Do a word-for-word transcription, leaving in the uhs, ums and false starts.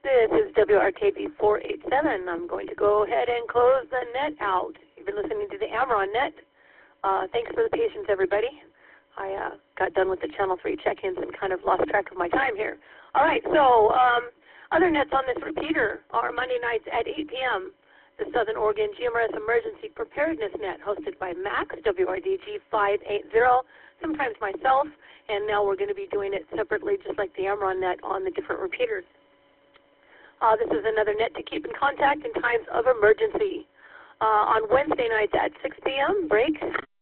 This is W R K B four eighty-seven. I'm going to go ahead and close the net out. You've been listening to the Amaron net. Uh, thanks for the patience, everybody. I uh, got done with the Channel three check-ins and kind of lost track of my time here. All right, so um, other nets on this repeater are Monday nights at eight p m The Southern Oregon G M R S Emergency Preparedness Net, hosted by Max, W R D G five eighty, sometimes myself, and now we're going to be doing it separately, just like the Amaron net on the different repeaters. Uh, this is another net to keep in contact in times of emergency. Uh, on Wednesday nights at six p m, break.